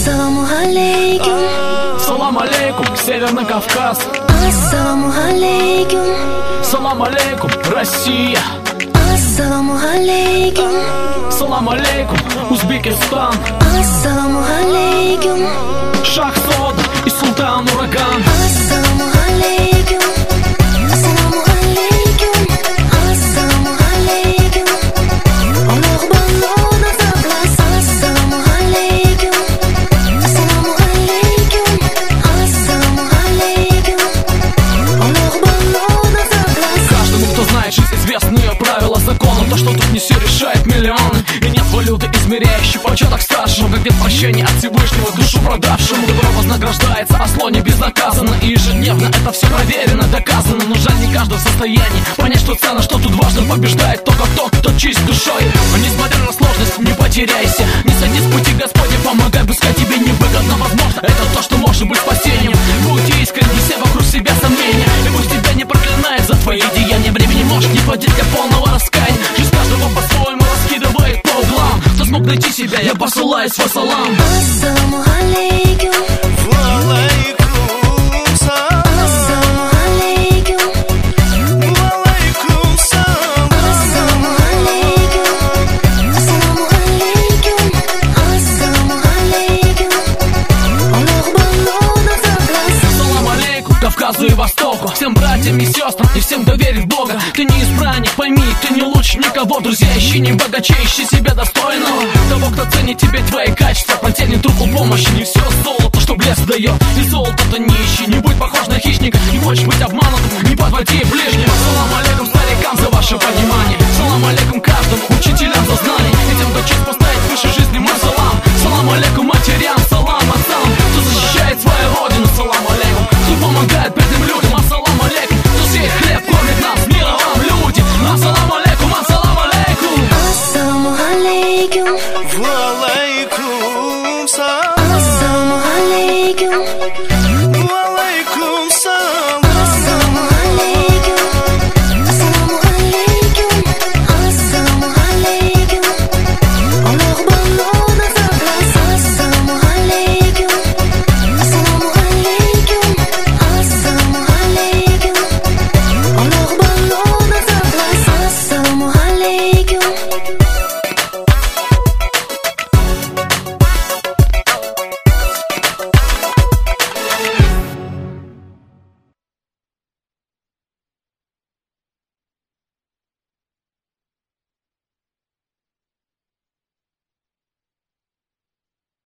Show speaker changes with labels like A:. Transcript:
A: Ассаламу алейкум.
B: Салам алейкум, Северный Кавказ.
A: Ассаламу алейкум.
B: Салам алейкум, Россия.
A: Ассаламу алейкум.
B: Салам алейкум, Узбекистан.
A: Ассаламу алейкум.
B: Шахзода и Султан Ураган.
A: Ассаламу алейкум. Ассаламу алейкум. Ассаламу алейкум. On leur bonne dans ta place. Assalamu alaikum. Assalamu alaikum. Assalamu alaikum. On leur bonne dans ta place.
B: Каждому, кто знает жизнь, известные правила закона. То, что тут не все решает миллионы. И нет валюты, измеряющей почеток старшему. Как нет прощения от Всевышнего душу продавшему. Добро вознаграждается, а зло не безнаказанно. И ежедневно это все проверено, доказано. Но жаль, не каждый в состоянии понять, что ценно, что тут важно. Побеждает только тот, кто чист душой. Но несмотря на сложность, не потеряйся. Не сойди с пути Господня, помогай, пускай тебе невыгодно. Возможно, это то, что может быть спасением. Будь искренен, все вокруг себя сомнения. И пусть тебя не проклинает за твои деяния. Времени может не хватить для полного раскаяния. Жизнь каждого по-своему раскидывает по углам. Кто смог найти себя, я посылаю свой салам.
A: Ассаламу алейкум.
B: Кавказу и Востоку, всем братьям и сестрам и всем, кто верит в Бога. Ты не избранник, пойми, ты не лучше никого. Друзья, ищи не богаче, ищи себя достойного. Того, кто ценит тебе твои качества, протянет руку помощи. Не все золото, что блеск дает, и золото-то не ищи. Не будь похож на хищника, не хочешь быть обманутым, не подводи ближнего. Салам алейкум старикам за ваше понимание. Салам алейкум каждому учителям за знание. И тем, кто честь поставить выше жизни, мой салам. Салам алейкум матерям, салам отцам, кто защищает свою родину. Салам алейкум, кто помогает бедным людям. Ассалам алейкум, кто сеет хлеб, кормит нас, мира вам, люди. Ассалам алейкум, ассалам алейкум.
A: Ассаламу алейкум.
C: Ва алейкум.